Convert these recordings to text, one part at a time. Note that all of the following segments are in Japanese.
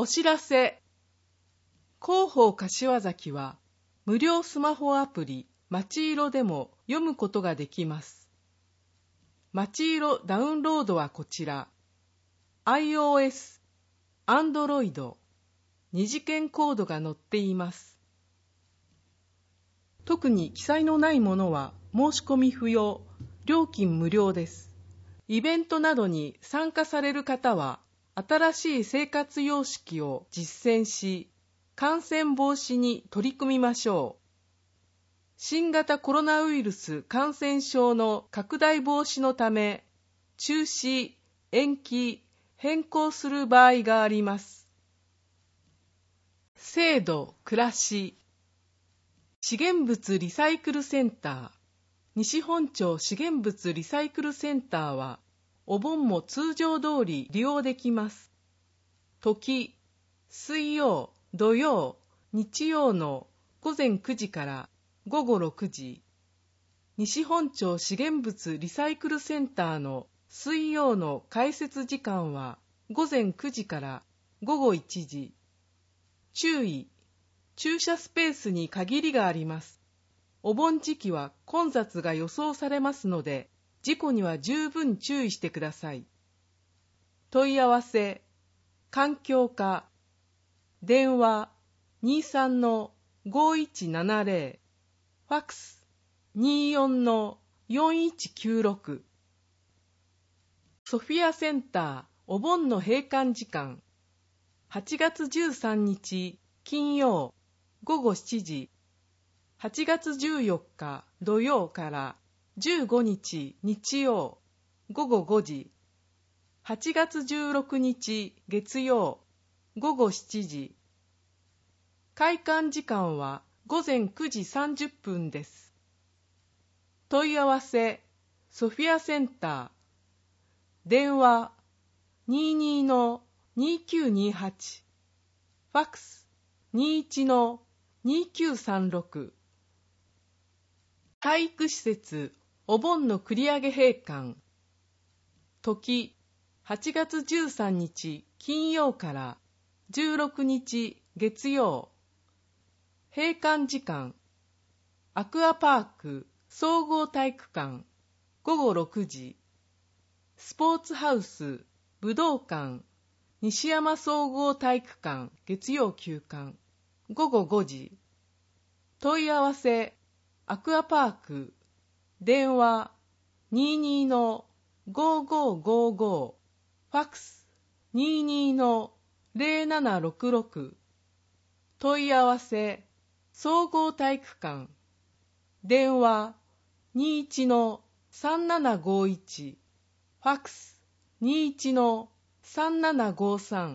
お知らせ。広報柏崎は無料スマホアプリまちいろでも読むことができます。まちいろダウンロードはこちら。iOS、Android、二次元コードが載っています。特に記載のないものは申し込み不要、料金無料です。イベントなどに参加される方は、新しい生活様式を実践し、感染防止に取り組みましょう。新型コロナウイルス感染症の拡大防止のため、中止、延期、変更する場合があります。制度・暮らし。資源物リサイクルセンター、西本町資源物リサイクルセンターは、お盆も通常通り利用できます。時、水曜、土曜、日曜の午前9時から午後6時。西本町資源物リサイクルセンターの水曜の開設時間は午前9時から午後1時。注意、駐車スペースに限りがあります。お盆時期は混雑が予想されますので、事故には十分注意してください。問い合わせ、環境課、電話 23-5170、ファックス 24-4196。ソフィアセンターお盆の閉館時間、8月13日金曜午後7時、8月14日土曜から15日日曜午後5時、8月16日月曜午後7時。開館時間は午前9時30分です。問い合わせ、ソフィアセンター、電話 22-2928、ファックス 21-2936。体育施設お盆の繰り上げ閉館。時、8月13日金曜から16日月曜。閉館時間、アクアパーク総合体育館午後6時。スポーツハウス武道館西山総合体育館月曜休館午後5時。問い合わせ、アクアパーク、電話 22-5555、ファックス 22-0766。問い合わせ、総合体育館、電話 21-3751、ファックス 21-3753。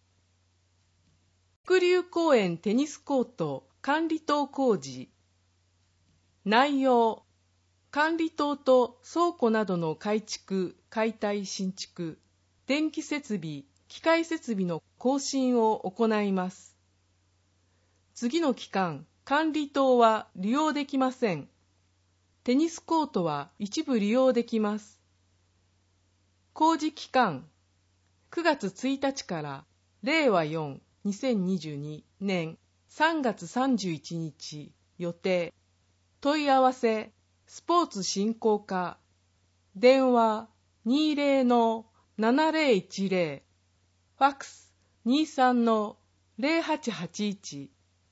伏流公園テニスコート管理棟工事。内容、管理棟と倉庫などの改築、解体、新築、電気設備、機械設備の更新を行います。次の期間、管理棟は利用できません。テニスコートは一部利用できます。工事期間、9月1日から令和4、2022年3月31日予定。問い合わせ、スポーツ振興課、電話 20-7010、ファックス 23-0881。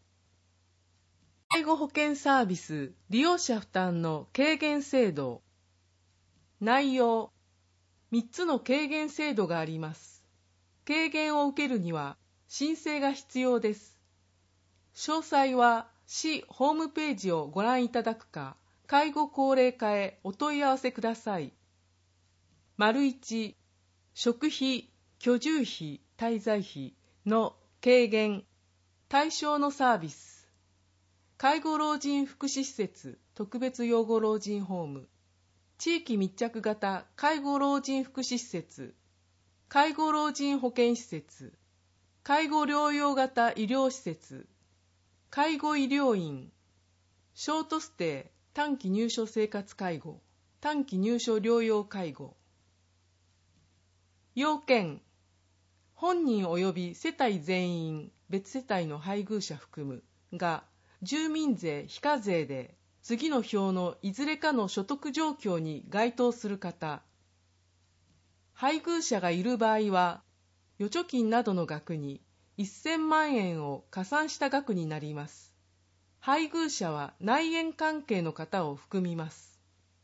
介護保険サービス利用者負担の軽減制度。内容、3つの軽減制度があります。軽減を受けるには申請が必要です。詳細は市ホームページをご覧いただくか、介護高齢課へお問い合わせください。1、食費、居住費、滞在費の軽減、対象のサービス。介護老人福祉施設、特別養護老人ホーム、地域密着型介護老人福祉施設、介護老人保健施設、介護療養型医療施設、介護医療院、ショートステイ、短期入所生活介護、短期入所療養介護。要件、 本人及び世帯全員別世帯の配偶者含むが住民税非課税で次の表のいずれかの所得状況に該当する方。配偶者がいる場合は預貯金などの額に1000万円を加算した額になります。配偶者は内縁関係の方を含みます。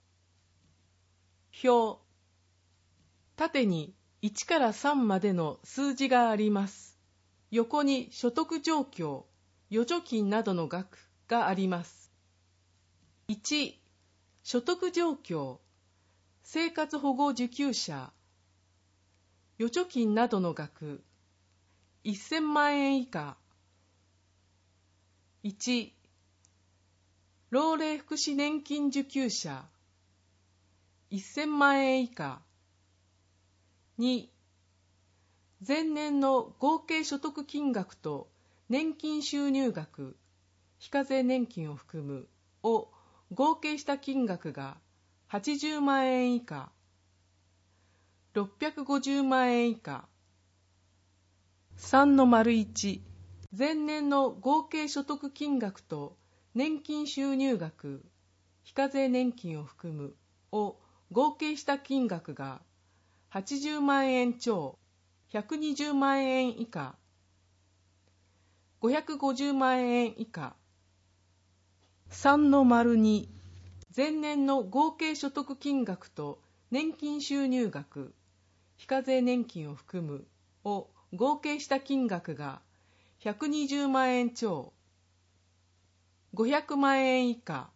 表。縦に1から3までの数字があります。横に所得状況、預貯金などの額があります。1、所得状況、生活保護受給者、預貯金などの額、1000万円以下。1、老齢福祉年金受給者、1000万円以下。2、前年の合計所得金額と年金収入額、非課税年金を含むを合計した金額が80万円以下、650万円以下。3-1、前年の合計所得金額と年金収入額、非課税年金を含むを合計した金額が80万円超、120万円以下、550万円以下。3-2、前年の合計所得金額と年金収入額、非課税年金を含むを合計した金額が120万円超、500万円以下。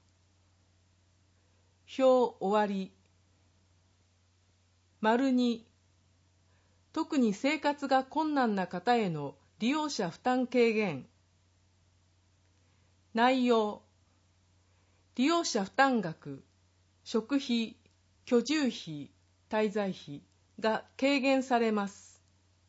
表終わり。2、特に生活が困難な方への利用者負担軽減。内容。利用者負担額、食費、居住費、滞在費が軽減されます。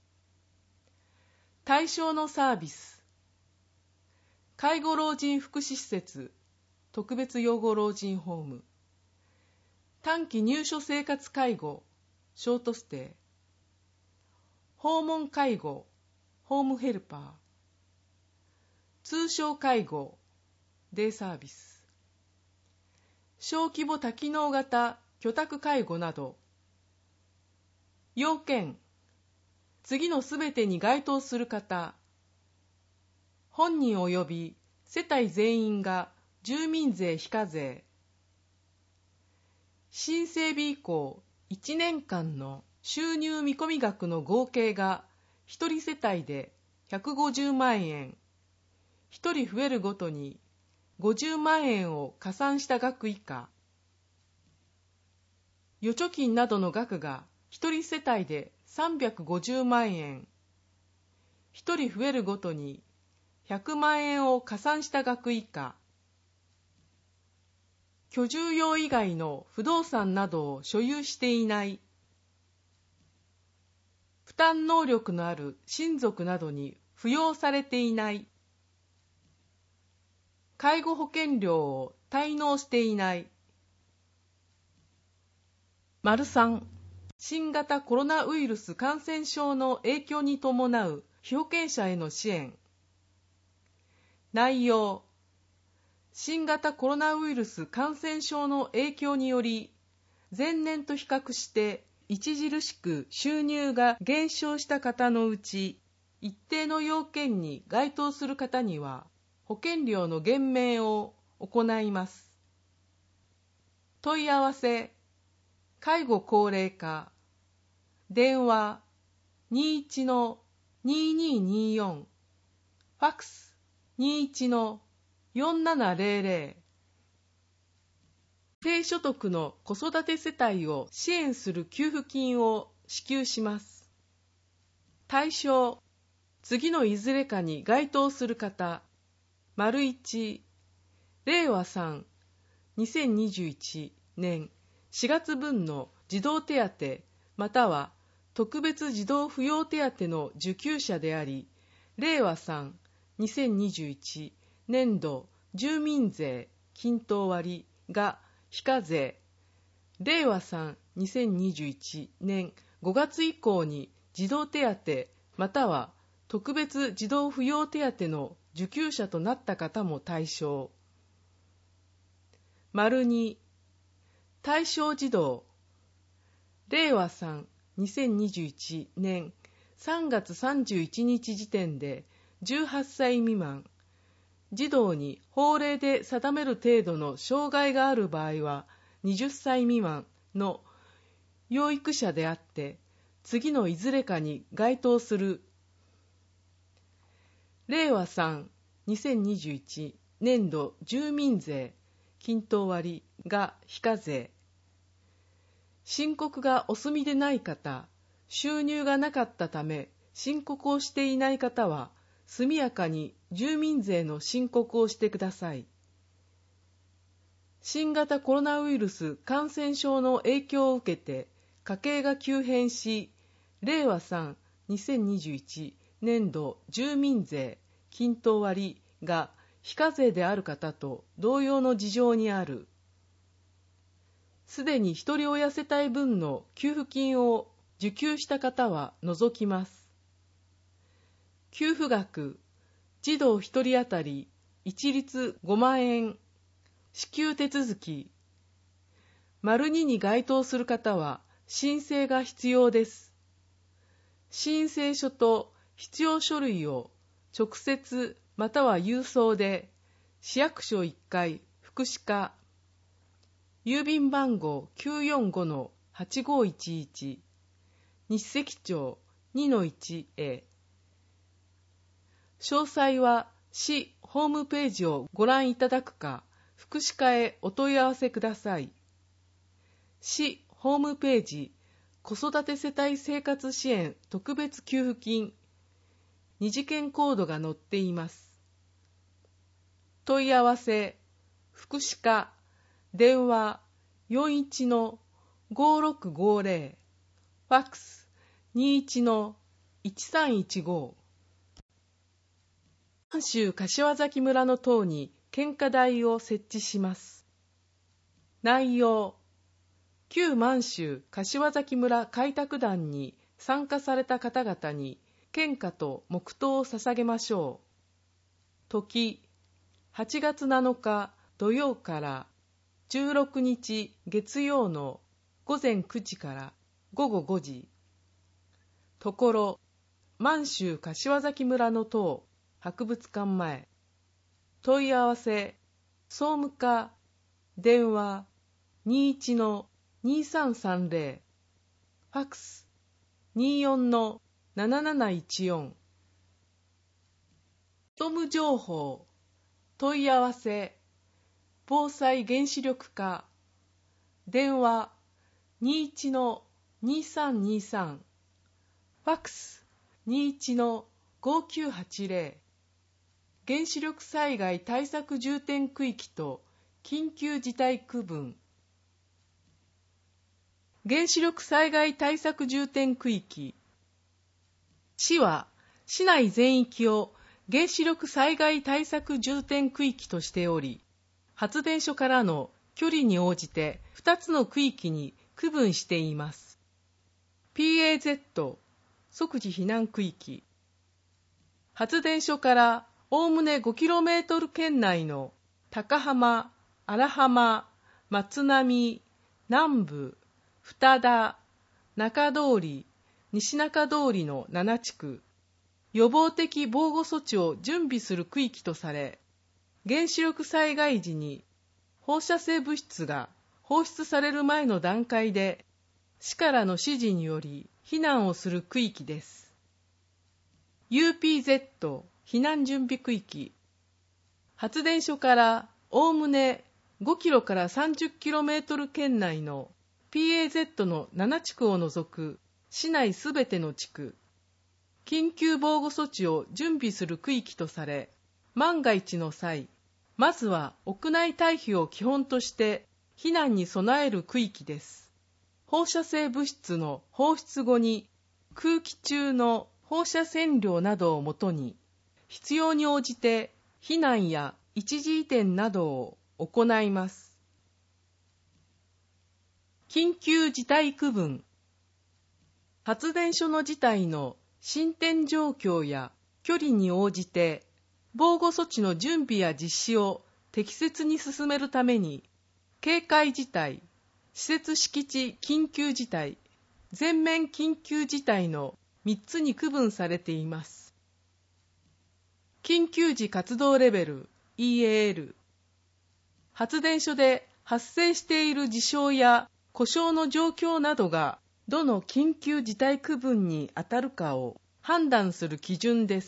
対象のサービス。介護老人福祉施設、特別養護老人ホーム。短期入所生活介護、ショートステイ。訪問介護、ホームヘルパー。通称介護、デイサービス。小規模多機能型居宅介護など。要件。次のすべてに該当する方。本人及び世帯全員が住民税非課税。申請日以降1年間の収入見込み額の合計が1人世帯で150万円、1人増えるごとに50万円を加算した額以下。預貯金などの額が1人世帯で350万円、1人増えるごとに100万円を加算した額以下。居住用以外の不動産などを所有していない。負担能力のある親族などに扶養されていない。介護保険料を滞納していない。3、新型コロナウイルス感染症の影響に伴う被保険者への支援。内容。新型コロナウイルス感染症の影響により、前年と比較して著しく収入が減少した方のうち、一定の要件に該当する方には、保険料の減免を行います。問い合わせ。介護高齢化。電話 21-2224。ファックス 21-4700。低所得の子育て世帯を支援する給付金を支給します。対象。次のいずれかに該当する方。1、令和3、2021年4月分の児童手当または特別児童扶養手当の受給者であり、令和3、2021年度住民税均等割が非課税、令和3、2021年5月以降に児童手当または特別児童扶養手当の受給者となった方も対象。2、対象児童、令和3、2021年3月31日時点で18歳未満、児童に法令で定める程度の障害がある場合は20歳未満の養育者であって、次のいずれかに該当する。令和3、2021年度住民税均等割が非課税。申告がお済みでない方、収入がなかったため申告をしていない方は、速やかに住民税の申告をしてください。新型コロナウイルス感染症の影響を受けて家計が急変し、令和3、2021年度住民税均等割が非課税である方と同様の事情にある。すでに一人親世帯分の給付金を受給した方は除きます。給付額、児童一人当たり一律5万円、支給手続き、2に該当する方は申請が必要です。申請書と必要書類を直接または郵送で、市役所1階福祉課、郵便番号 945-8511 日赤町 2-1 へ。詳細は市ホームページをご覧いただくか、福祉課へお問い合わせください。市ホームページ子育て世帯生活支援特別給付金二次元コードが載っています。問い合わせ、福祉課、電話 41-5650、ファックス 21-1315。満州柏崎村の棟に献花台を設置します。内容、旧満州柏崎村開拓団に参加された方々に献花と黙祷を捧げましょう。時、8月7日土曜から16日月曜の午前9時から午後5時。ところ、満州柏崎村の棟博物館前。問い合わせ、総務課、電話 21-2330、ファックス 24-7714。総務情報、問い合わせ、防災原子力課、電話 21-2323、ファックス 21-5980。原子力災害対策重点区域と緊急事態区分。原子力災害対策重点区域。市は市内全域を原子力災害対策重点区域としており、発電所からの距離に応じて2つの区域に区分しています。PAZ、即時避難区域。発電所からおおむね 5km 圏内の高浜、荒浜、松並、南部、二田、中通り、西中通りの7地区、予防的防護措置を準備する区域とされ、原子力災害時に放射性物質が放出される前の段階で、市からの指示により避難をする区域です。UPZ、避難準備区域。発電所からおおむね5キロから 30km 圏内の PAZ の7地区を除く市内すべての地区、緊急防護措置を準備する区域とされ、万が一の際、まずは屋内退避を基本として避難に備える区域です。放射性物質の放出後に空気中の放射線量などをもとに、必要に応じて避難や一時移転などを行います。緊急事態区分。発電所の事態の進展状況や距離に応じて防護措置の準備や実施を適切に進めるために、警戒事態、施設敷地緊急事態、全面緊急事態の3つに区分されています。緊急時活動レベル EAL、 発電所で発生している事象や故障の状況などがどの緊急事態区分に当たるかを判断する基準です。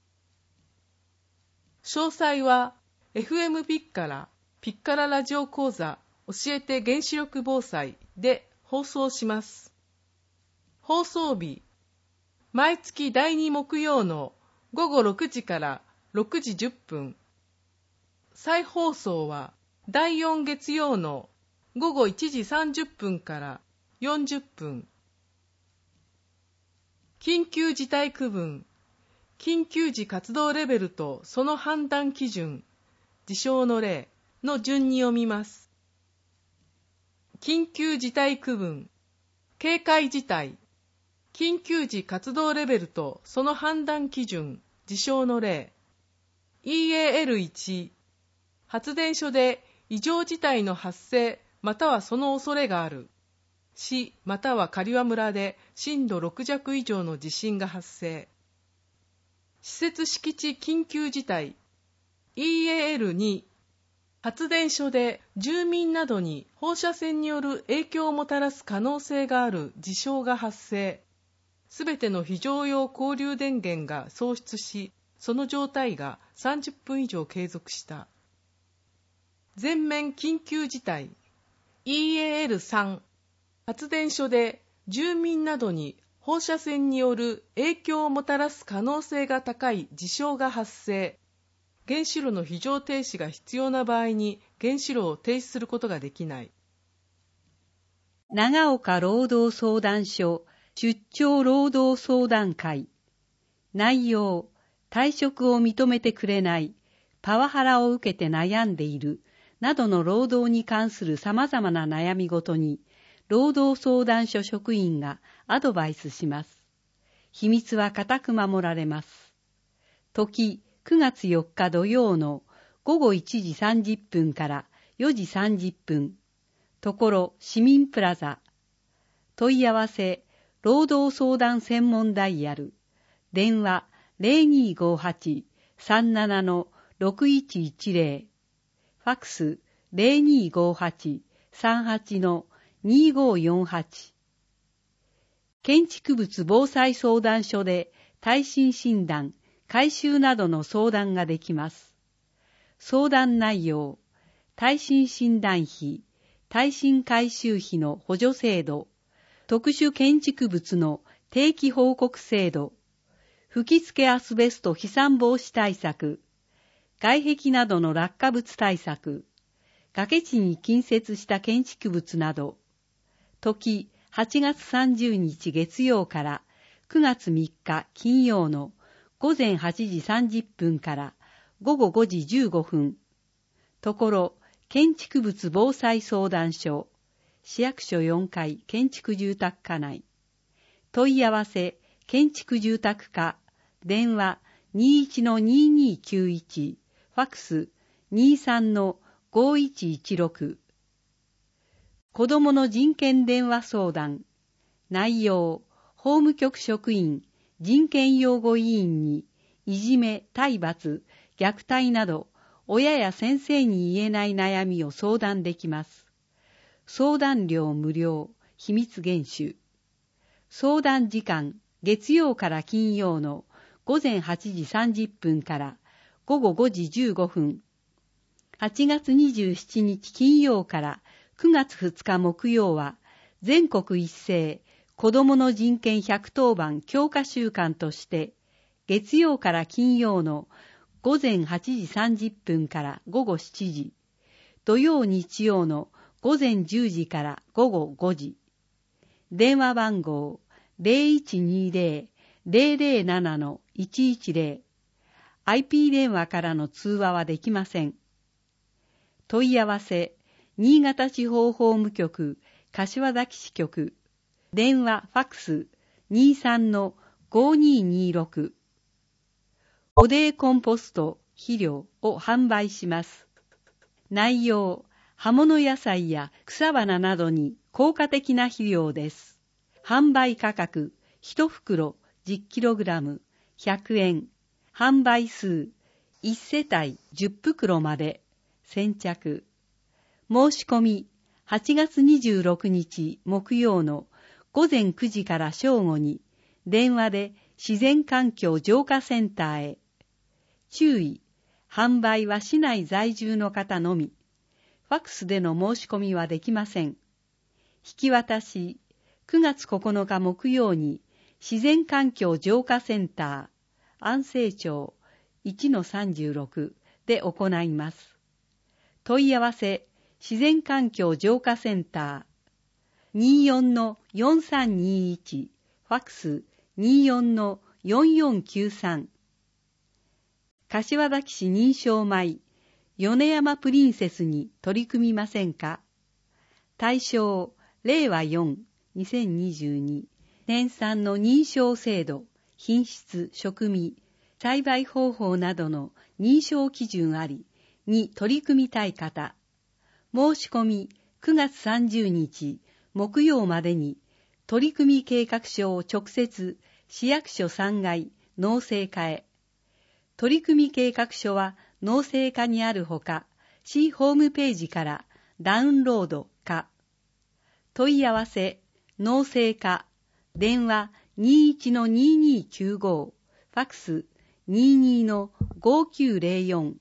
詳細は FM ピッカララジオ講座教えて原子力防災で放送します。放送日、毎月第2木曜の午後6時から6時10分。再放送は第4月曜の午後1時30分から40分。緊急事態区分、緊急時活動レベルとその判断基準、事象の例の順に読みます。緊急事態区分、警戒事態、緊急時活動レベルとその判断基準、事象の例。EAL1、発電所で異常事態の発生またはその恐れがある。市または刈羽村で震度6弱以上の地震が発生。施設敷地緊急事態 EAL2、発電所で住民などに放射線による影響をもたらす可能性がある事象が発生。すべての非常用交流電源が喪失し、その状態が30分以上継続した。全面緊急事態 EAL3、発電所で住民などに放射線による影響をもたらす可能性が高い事象が発生。原子炉の非常停止が必要な場合に原子炉を停止することができない。 長岡労働相談所出張労働相談会。内容、退職を認めてくれない、パワハラを受けて悩んでいる、などの労働に関する様々な悩みごとに、労働相談所職員がアドバイスします。秘密は固く守られます。時、9月4日土曜の午後1時30分から4時30分。ところ、市民プラザ。問い合わせ、労働相談専門ダイヤル。電話 0258-37-6110。ファックス 0258-38-2548。建築物防災相談所で耐震診断、改修などの相談ができます。相談内容、耐震診断費、耐震改修費の補助制度、特殊建築物の定期報告制度、吹き付けアスベスト飛散防止対策、外壁などの落下物対策、崖地に近接した建築物など、時8月30日月曜から9月3日金曜の午前8時30分から午後5時15分。ところ、建築物防災相談所、市役所4階建築住宅課内。問い合わせ、建築住宅課、電話 21-2291、ファックス 23-5116。子どもの人権電話相談。内容、法務局職員、人権擁護委員に、いじめ、体罰、虐待など、親や先生に言えない悩みを相談できます。相談料無料、秘密厳守。相談時間、月曜から金曜の午前8時30分から午後5時15分。8月27日金曜から9月2日木曜は、全国一斉子どもの人権110番強化週間として、月曜から金曜の午前8時30分から午後7時、土曜日曜の午前10時から午後5時。電話番号 0120-007-110。IP 電話からの通話はできません。問い合わせ、新潟地方法務局、柏崎支局。電話ファックス 5226。オデーコンポスト肥料を販売します。内容、葉物野菜や草花などに効果的な肥料です。販売価格、1袋 10kg 100円。販売数、1世帯10袋まで。先着。申し込み、8月26日木曜の午前9時から正午に、電話で自然環境浄化センターへ。注意、販売は市内在住の方のみ。ファックスでの申し込みはできません。引き渡し、9月9日木曜に、自然環境浄化センター、安政町 1-36 で行います。問い合わせ、自然環境浄化センター、24-4321、ファックス 24-4493。柏崎市認証米、米山プリンセスに取り組みませんか？対象、令和4、2022年産の認証制度、品質、食味、栽培方法などの認証基準ありに取り組みたい方、申し込み9月30日木曜までに取り組み計画書を直接市役所3階農政課へ。取り組み計画書は農政課にあるほか、市ホームページからダウンロードか。問い合わせ、農政課、電話 21-2295、ファックス 22-5904。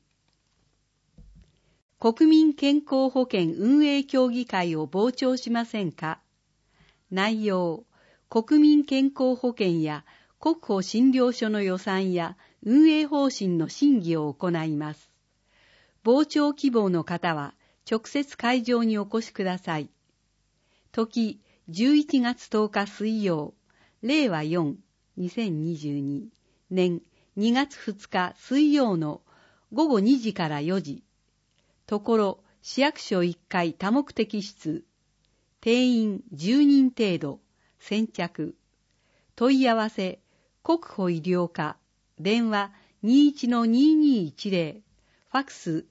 国民健康保険運営協議会を傍聴しませんか？内容、国民健康保険や国保診療所の予算や運営方針の審議を行います。傍聴希望の方は直接会場にお越しください。時、11月10日水曜、令和4、2022年2月2日水曜の午後2時から4時。ところ、市役所1階多目的室。定員10人程度。先着。問い合わせ、国保医療課。電話 21-2210。ファックス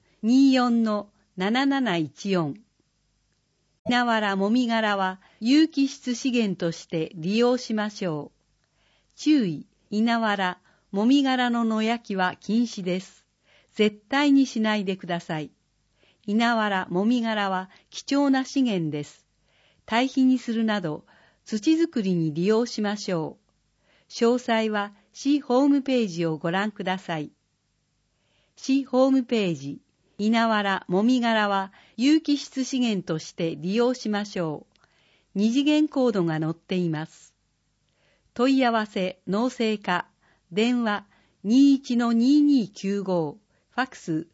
24-7714。稲わらもみ殻は有機質資源として利用しましょう。注意、稲わら、もみ殻の野焼きは禁止です。絶対にしないでください。稲わら、もみ殻は貴重な資源です。堆肥にするなど土作りに利用しましょう。詳細は市ホームページをご覧ください。市ホームページ、稲わら、もみ殻は有機質資源として利用しましょう。二次元コードが載っています。問い合わせ、農政課、電話 21-2295、ファックス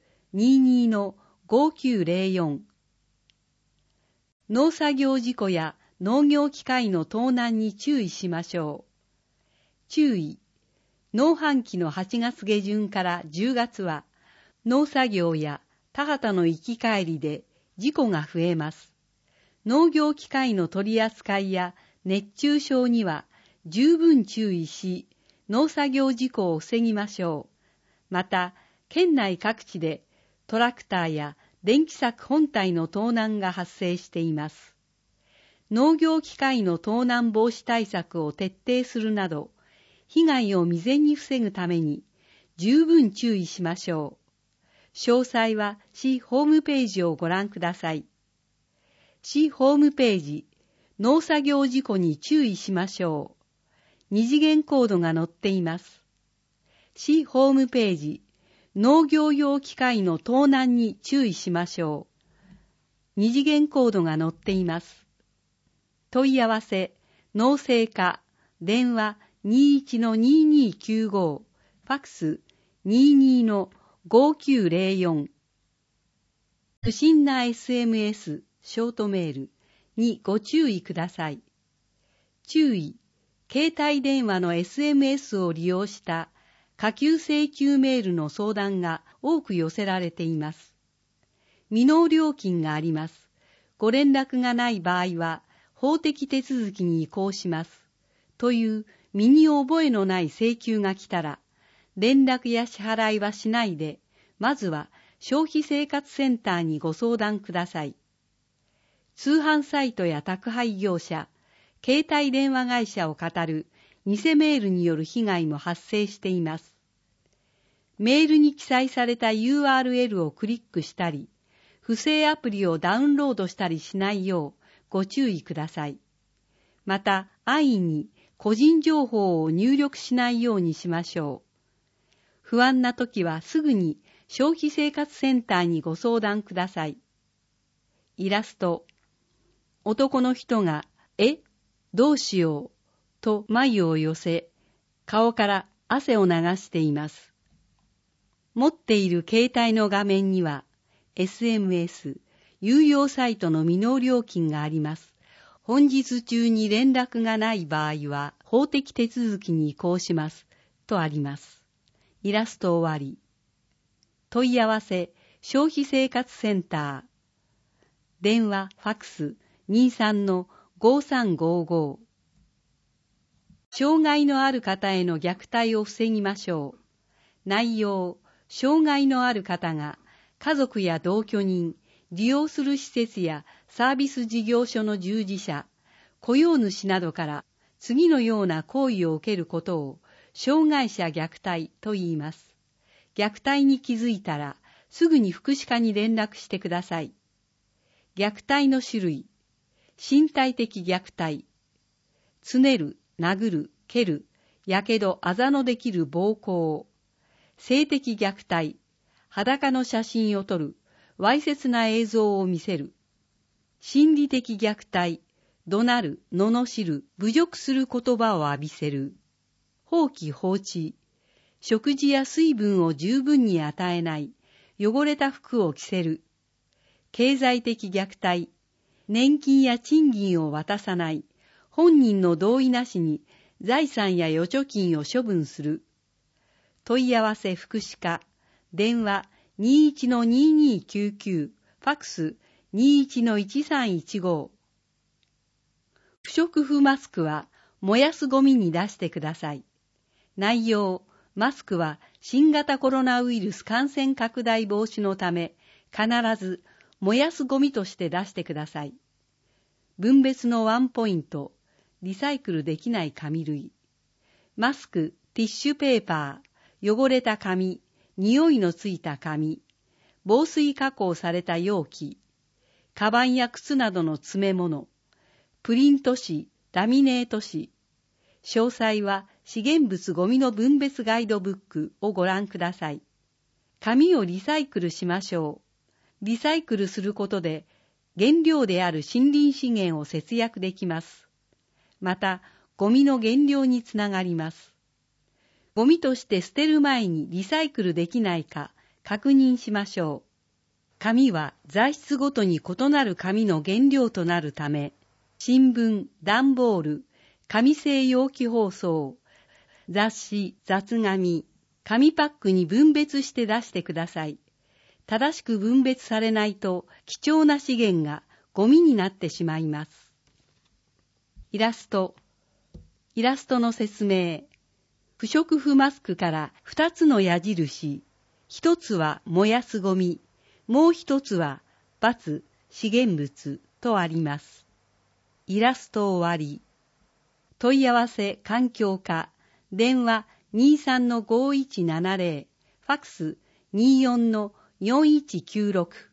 22-5904。農作業事故や農業機械の盗難に注意しましょう。注意、農繁期の8月下旬から10月は農作業や田畑の行き帰りで事故が増えます。農業機械の取り扱いや熱中症には十分注意し、農作業事故を防ぎましょう。また、県内各地でトラクターや電気柵本体の盗難が発生しています。農業機械の盗難防止対策を徹底するなど、被害を未然に防ぐために十分注意しましょう。詳細は市ホームページをご覧ください。市ホームページ、農作業事故に注意しましょう。二次元コードが載っています。市ホームページ、農業用機械の盗難に注意しましょう。二次元コードが載っています。問い合わせ、農政課、電話 21-2295、ファックス 22-5904。不審な SMS、ショートメールにご注意ください。注意、携帯電話の SMS を利用した下給請求メールの相談が多く寄せられています。未納料金があります。ご連絡がない場合は法的手続きに移行します。という身に覚えのない請求が来たら、連絡や支払いはしないで、まずは消費生活センターにご相談ください。通販サイトや宅配業者、携帯電話会社を語る偽メールによる被害も発生しています。メールに記載された URL をクリックしたり、不正アプリをダウンロードしたりしないようご注意ください。また、安易に個人情報を入力しないようにしましょう。不安な時はすぐに消費生活センターにご相談ください。イラスト。男の人が、どうしよう、と眉を寄せ、顔から汗を流しています。持っている携帯の画面には、SMS、有料サイトの未納料金があります。本日中に連絡がない場合は、法的手続きに移行します。とあります。イラスト終わり。問い合わせ、消費生活センター。電話、ファクス、23-5355。障害のある方への虐待を防ぎましょう。内容、障害のある方が家族や同居人、利用する施設やサービス事業所の従事者、雇用主などから次のような行為を受けることを障害者虐待と言います。虐待に気づいたらすぐに福祉課に連絡してください。虐待の種類、身体的虐待、つねる、殴る、蹴る、やけど、あざのできる暴行、性的虐待、裸の写真を撮る、わいせつな映像を見せる、心理的虐待、怒鳴る、罵る、侮辱する言葉を浴びせる、放棄放置、食事や水分を十分に与えない、汚れた服を着せる、経済的虐待、年金や賃金を渡さない、本人の同意なしに財産や預貯金を処分する。問い合わせ福祉課、電話 21-2299、ファクス 21-1315。不織布マスクは燃やすゴミに出してください。内容、マスクは新型コロナウイルス感染拡大防止のため、必ず燃やすゴミとして出してください。分別のワンポイント、リサイクルできない紙類。マスク、ティッシュペーパー、汚れた紙、匂いのついた紙、防水加工された容器、カバンや靴などの詰め物、プリント紙、ラミネート紙。詳細は資源物ゴミの分別ガイドブックをご覧ください。紙をリサイクルしましょう。リサイクルすることで原料である森林資源を節約できます。また、ゴミの減量につながります。ゴミとして捨てる前にリサイクルできないか確認しましょう。紙は材質ごとに異なる紙の原料となるため、新聞、段ボール、紙製容器包装、雑誌、雑紙、紙パックに分別して出してください。正しく分別されないと貴重な資源がゴミになってしまいます。イラストの説明。不織布マスクから2つの矢印。1つは燃やすゴミ、もう1つは×資源物とあります。イラスト終わり。問い合わせ環境課、電話 23-5170、ファクス 24-4196。